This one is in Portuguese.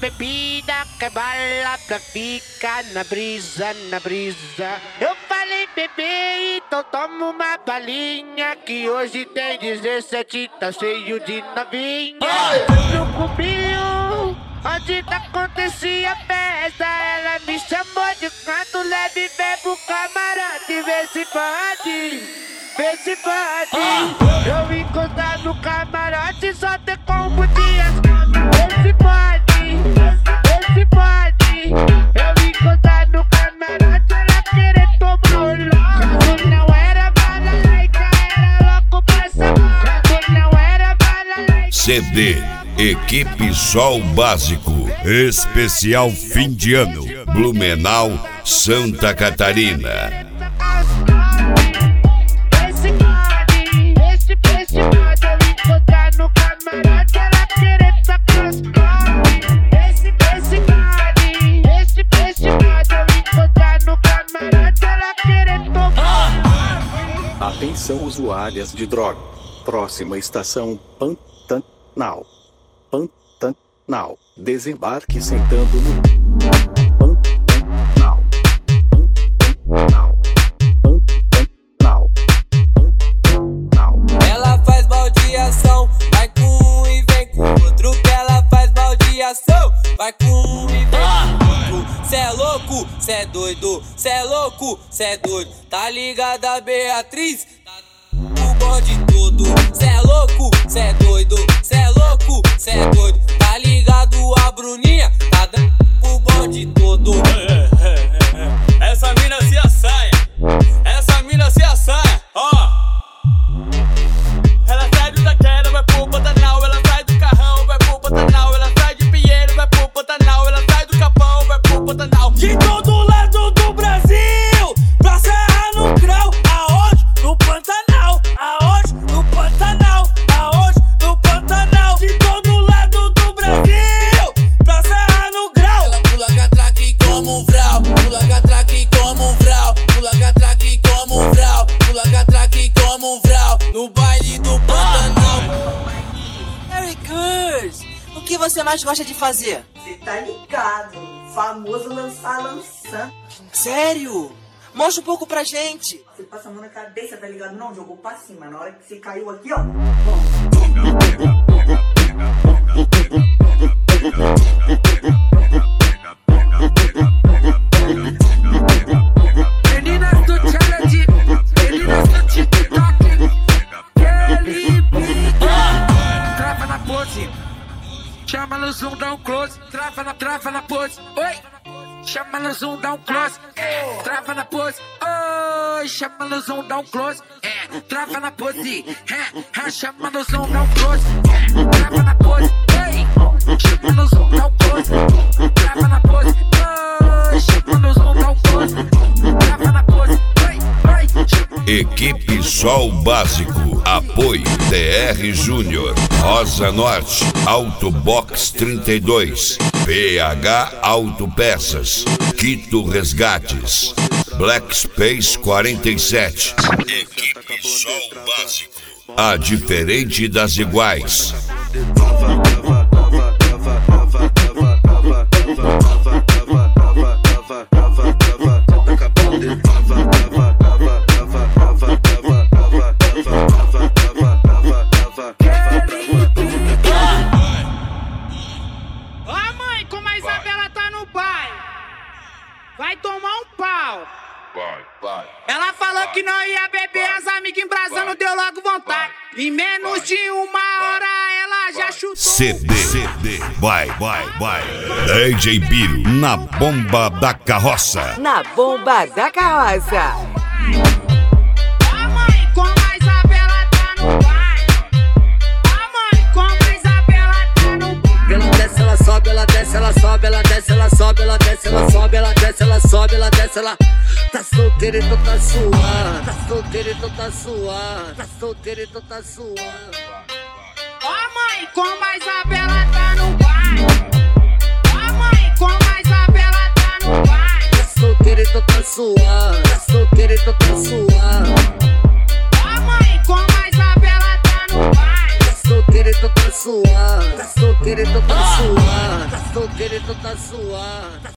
bebida, quer bala pra ficar na brisa, na brisa. Eu falei, bebê, então toma uma balinha, que hoje tem 17, tá cheio de novinha. No cubinho, onde acontecia a festa, ela me chamou de canto leve, bebo camarote, vê se pode, vê se pode. Eu encontrar no camarote, só ter combo de asfalto, vê se pode, vê se pode. Eu encontrar no camarote, ela querer tomar o louco. Não era balalaica, era louco pra samar. Não era balalaica. CD Equipe Sol Básico, especial fim de ano, Blumenau, Santa Catarina. Esse pode, eu encontrar no camarote, ela querer sacar os cortes. Esse pode, eu encontrar no camarote, ela querer tomar. Atenção usuárias de droga. Próxima estação Pantanal. Pantanal. Desembarque sentando no Pantanal. Pantanal. Pantanal. Pantanal. Ela faz baldeação, vai com um e vem com outro. Que ela faz baldeação, vai com um e vem com outro. Cê é louco, cê é doido, cê é louco, cê é doido. Tá ligada, Beatriz? O bonde todo. Cê é louco, cê é doido, cê é louco, cê é doido. Tá ligado, a Bruninha? Tá dando o bonde todo. Essa mina se assaia, essa mina se assaia, ó. Ela sai do Taquera, vai pro Pantanal. Ela sai do Carrão, vai pro Pantanal. Ela sai de Pinheiro, vai pro Pantanal. Ela sai do Capão, vai pro Pantanal. De todo lado do Brasil, pra Serra no Grau. Aonde? No Pantanal. Aonde? No Pantanal. Aonde? No Pantanal. De todo lado do Brasil, pra Serra no Grau. Ela pula catraque como um vral, pula catraque como um vral, pula catraque como um vral, pula catraque como um vral. No baile do Pantanal. Very good! O que você mais gosta de fazer? Você tá ligado, famoso lançando. Sério? Mostra um pouco pra gente. Você passa a mão na cabeça, tá ligado? Não, jogou pra cima. Na hora que você caiu aqui, ó. Meninas do challenge, meninas do TikTok, Kelly Pica. Trava na pose, chama no zoom, dá um close. Trava na pose, oi. Chama no zoom, dá um close. Trava na pose, oi. Chama no zoom, dá um close. Trava na pose, chama no zoom, dá um close. Trava na pose, oi. Chama no zoom, dá um close. Trava na pose, oi. Chama no zoom, dá um close. Trava na pose, oi. Equipe Sol Básico, apoio DR Júnior, Rosa Norte, Autobox 32, PH Autopeças, Quito Resgates, Black Space 47. Equipe Sol Básico, a diferente das iguais. Ó, mãe, como a Isabela tá no baile, vai tomar um pau. Ela falou que não ia beber, as amigas embrasando, deu logo vontade. Em menos de uma hora ela já chutou. CD, vai. DJ Biro, na bomba da carroça. Na bomba da carroça. Ó, mãe, como a Isabela tá no baile. Ó, mãe, como a Isabela tá no baile. Ela desce, ela sobe, ela desce, ela sobe, ela desce, ela sobe, ela desce, ela sobe, ela desce, ela sobe, ela desce, ela. Tá solteira e tu tá suando, tá solteira e tu tá suando, tá solteira e tu tá suando. Ó, mãe, como a Isabela tá no baile. Ó, mãe, como a Isabela tá no baile. Tá solteira e tu tá suando, tá solteira e tu tá suando. Ó, mãe, como a Isabela tá no baile. Tá solteira e tu tá suando, tá solteira e tu tá suando. solteiro, então tá suave.